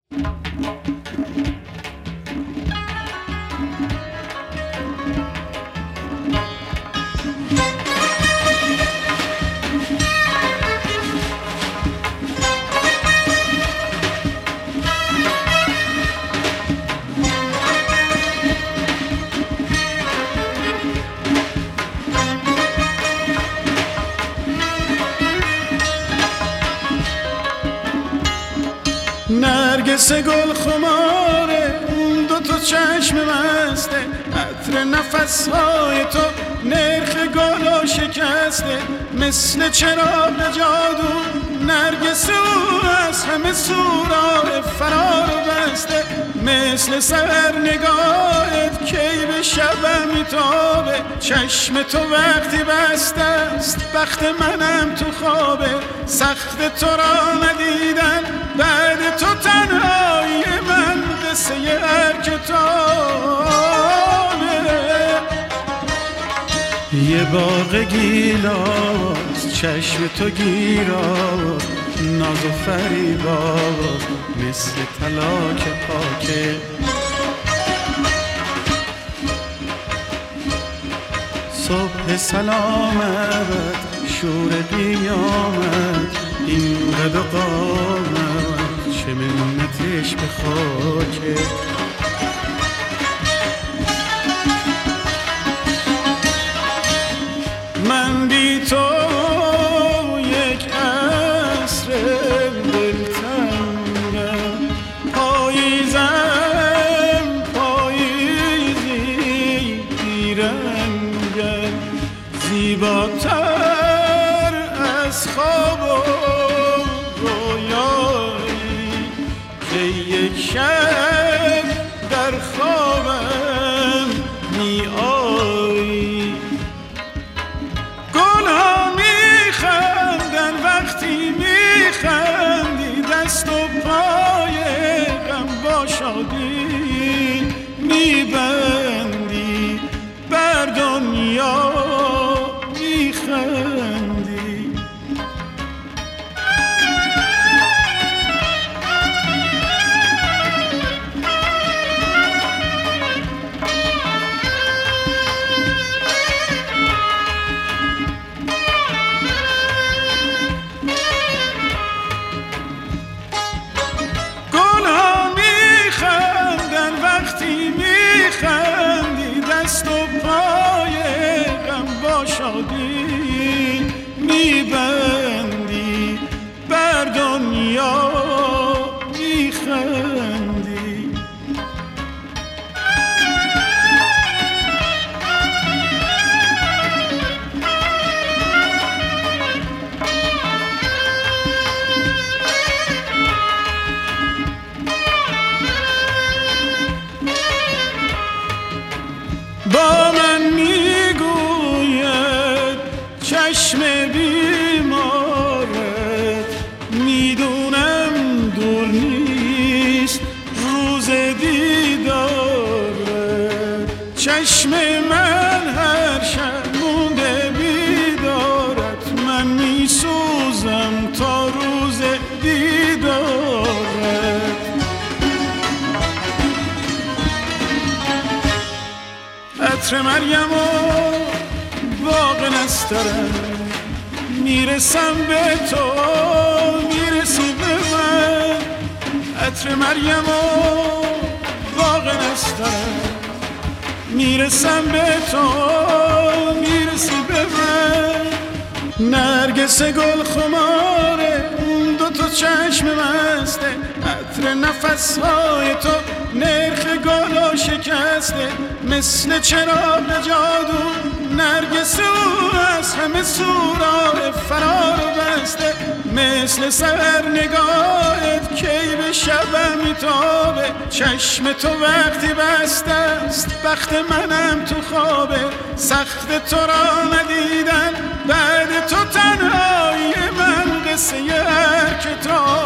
نرگس گل خماره اون دو تا چشم مسته، عطر نفسهای تو نرخ گلو شکسته، مثل چراغ جادو نرگس او از همه سورای فرار بسته، مثل سحر نگاهت کی به شبم میتابه، چشم تو وقتی بسته است بخت منم تو خوابه، سخت تو را ندیدن بعد تو تنهایی من قصه هر کتابه، یه باغ گیلاس چشم تو گیراز، ناز و فریباز مثل طلا که پاکه، صبح سلامت شور قیامت این قد و قامت چه منتش به خاکه، من بی تو یک عصر دلتنگم، پاییزم پاییزی بیرنگم، زیباتر از خواب و رویایی که یک شب در خوابم می آیی، گلها میخندن وقتی میخندی، دست و پای غم با شادی میبندی، بر دنیا میخندی، گلها میخندن وقتی میخندی، دست و پای غم با شادی میبندی، بر دنیا میخندی، با من میگوید چشم بیمارت، میدونم دور نیست روز دیدارت، چشم من هر شب مونده بیدارت، من میسوزم تا روز دیدارت، عطر مریم و باغ نسترن، میرسم به تو میرسی به من، عطر مریم و باغ نسترن، میرسم به تو میرسی به من، نرگس گل خماره اون دو تا چشم مسته، عطر نفسهای تو نرخ گلو شکسته، مثل چراغ جادو نرگس او از همه سورای فرار بسته، مثل سحر نگاهت کی به شبم میتابه، چشم تو وقتی بسته است بخت منم تو خوابه، سخت تو را ندیدن بعد تو تنهایی من قصه هر کتاب